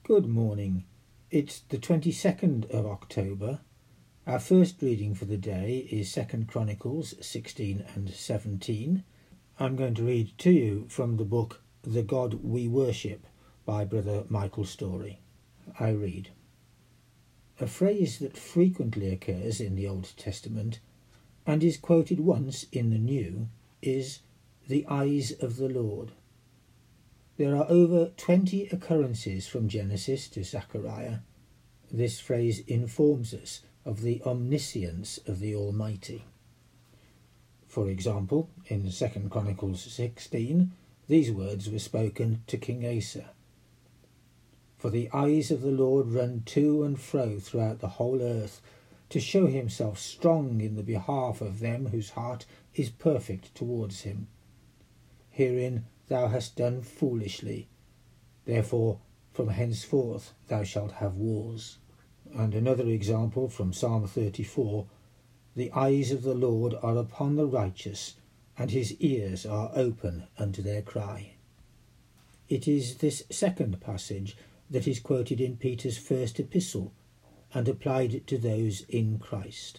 Good morning. It's the 22nd of October. Our first reading for the day is 2 Chronicles 16 and 17. I'm going to read to you from the book The God We Worship by Brother Michael Story. I read. A phrase that frequently occurs in the Old Testament and is quoted once in the New is the eyes of the Lord. There are over 20 occurrences from Genesis to Zechariah. This phrase informs us of the omniscience of the Almighty. For example, in 2 Chronicles 16, these words were spoken to King Asa. For the eyes of the Lord run to and fro throughout the whole earth, to show himself strong in the behalf of them whose heart is perfect towards him. Herein thou hast done foolishly, therefore from henceforth thou shalt have wars. And another example from Psalm 34, the eyes of the Lord are upon the righteous, and his ears are open unto their cry. It is this second passage that is quoted in Peter's first epistle, and applied to those in Christ.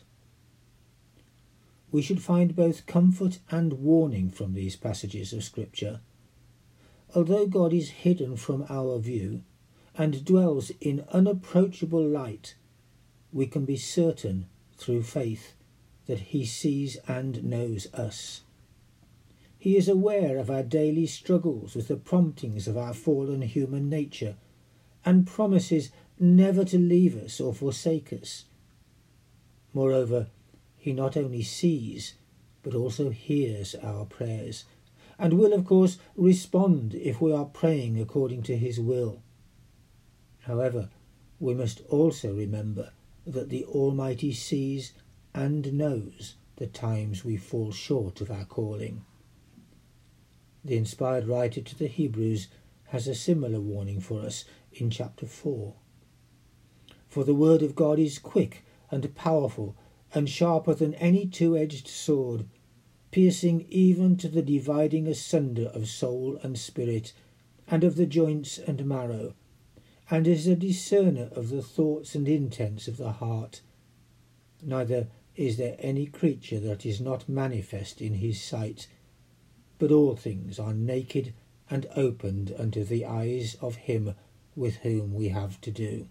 We should find both comfort and warning from these passages of Scripture. Although God is hidden from our view and dwells in unapproachable light, we can be certain through faith that he sees and knows us. He is aware of our daily struggles with the promptings of our fallen human nature and promises never to leave us or forsake us. Moreover, he not only sees but also hears our prayers, and will of course respond if we are praying according to his will. However, we must also remember that the Almighty sees and knows the times we fall short of our calling. The inspired writer to the Hebrews has a similar warning for us in chapter 4. For the word of God is quick and powerful and sharper than any two-edged sword, piercing even to the dividing asunder of soul and spirit, and of the joints and marrow, and is a discerner of the thoughts and intents of the heart. Neither is there any creature that is not manifest in his sight, but all things are naked and opened unto the eyes of him with whom we have to do.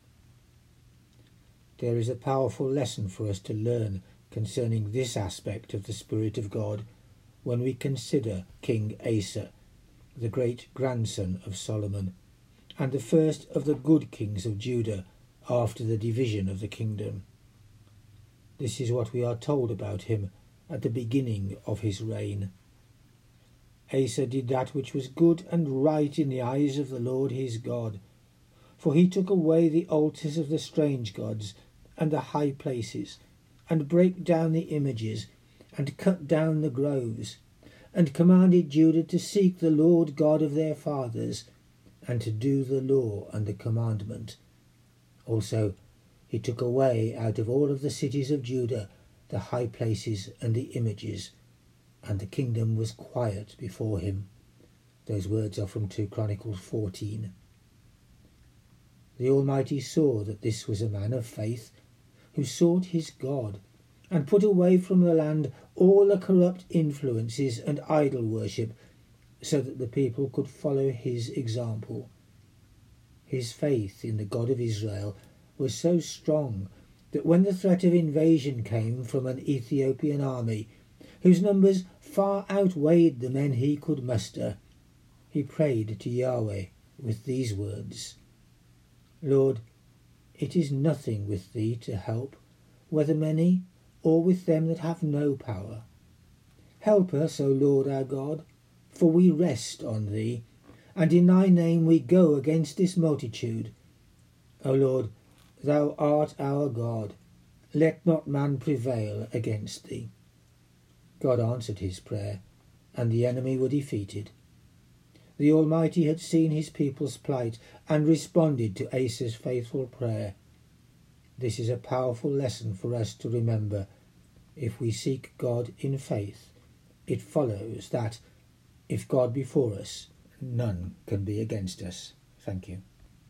There is a powerful lesson for us to learn concerning this aspect of the Spirit of God when we consider King Asa, the great-grandson of Solomon, and the first of the good kings of Judah after the division of the kingdom. This is what we are told about him at the beginning of his reign. Asa did that which was good and right in the eyes of the Lord his God, for he took away the altars of the strange gods and the high places, and brake down the images, and cut down the groves, and commanded Judah to seek the Lord God of their fathers, and to do the law and the commandment. Also he took away out of all of the cities of Judah the high places and the images, and the kingdom was quiet before him. Those words are from 2 Chronicles 14. The Almighty saw that this was a man of faith, who sought his God, and put away from the land all the corrupt influences and idol worship, so that the people could follow his example. His faith in the God of Israel was so strong that when the threat of invasion came from an Ethiopian army, whose numbers far outweighed the men he could muster, he prayed to Yahweh with these words, Lord, it is nothing with thee to help, whether many or with them that have no power. Help us, O Lord our God, for we rest on thee, and in thy name we go against this multitude. O Lord, thou art our God, let not man prevail against thee. God answered his prayer, and the enemy were defeated. The Almighty had seen his people's plight and responded to Asa's faithful prayer. This is a powerful lesson for us to remember. If we seek God in faith, it follows that, if God be for us, none can be against us. Thank you.